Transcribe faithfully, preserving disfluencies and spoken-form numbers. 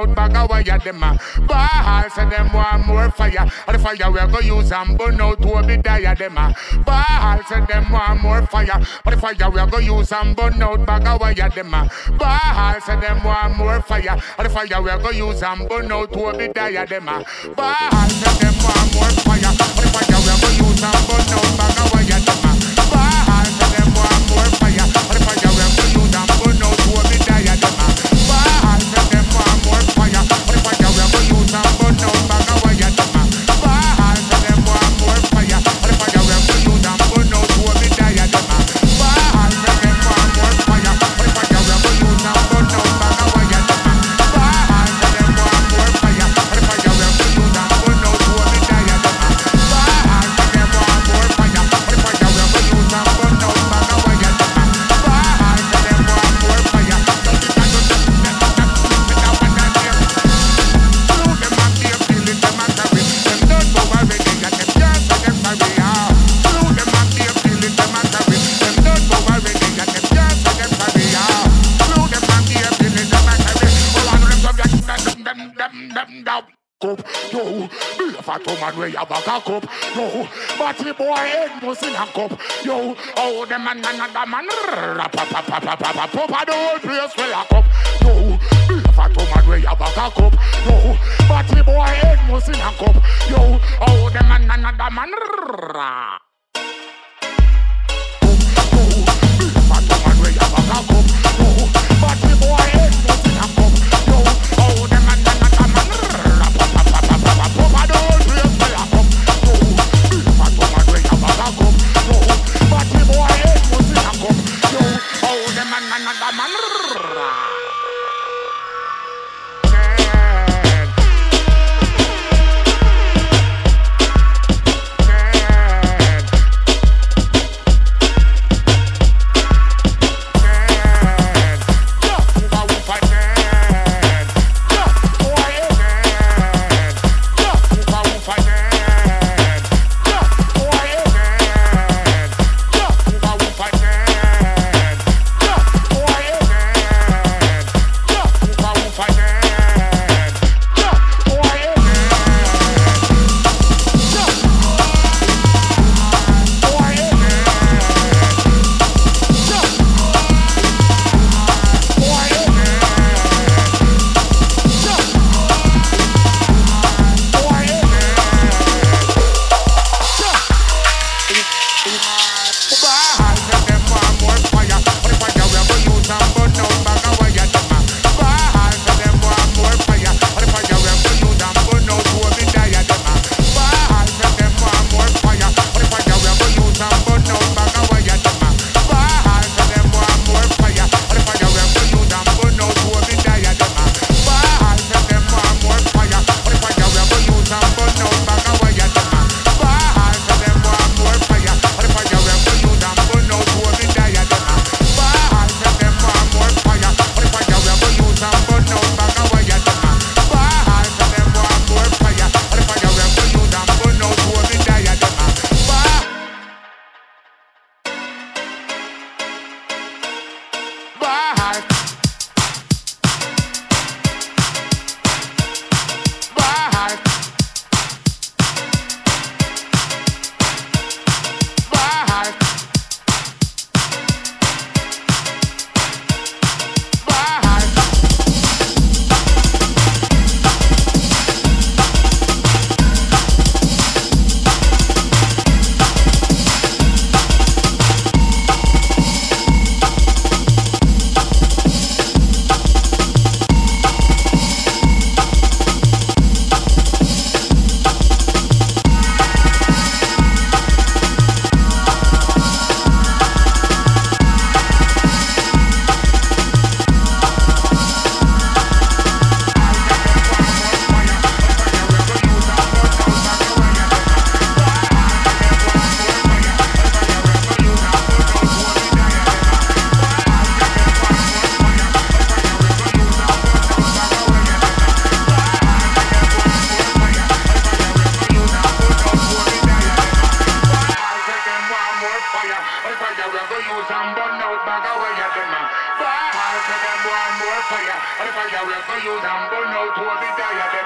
out bag of wire them a ball. So them want more fire. And the fire we go use and burn out to be dire them a ball. So them want more fire. And the fire we go use and burn out bag of wire them a ball. So them want more fire. And the fire we go use and burn out to be dire them a ball. So them want more fire. And the fire we go use and burn out bag of wire them a ball. So them want more fire. And the fire we go use and burn out to be dire them a ball. So them want more fire. And the fire we go use and burn out bag of wire them a ball. So them want more fire. And the fire we go use and burn out to be dire them a ball. So them want more fire. And the fire we go use and burn out bag of wire them a ball. So them want more fire. And the fire we go use and burn out to be dire them a ball. So them want more fire. And the fire we go use and burn out bag of wire them a ball. So them want more fire. Yo, be a fat woman where you have a cock up. Yo, but the boy head must in a cup. Yo, oh, the man another man rap pop pop pop pop pop pop pop the whole place will lock up. Yo, be a fat woman where you have a cock up. Yo, but the boy head must in a cup. Yo, oh, the man another man rap. Yo, be a fat woman where you have a cock up. Yo, but the boy head must in a cup. Yo, oh, the man another man rap. Papa the whole place will lock up. Yo, be a fat woman where you have a cock up. Yo, but the boy head must in a cup. Yo, oh, the man another man. Man, man, go use and burn out to be die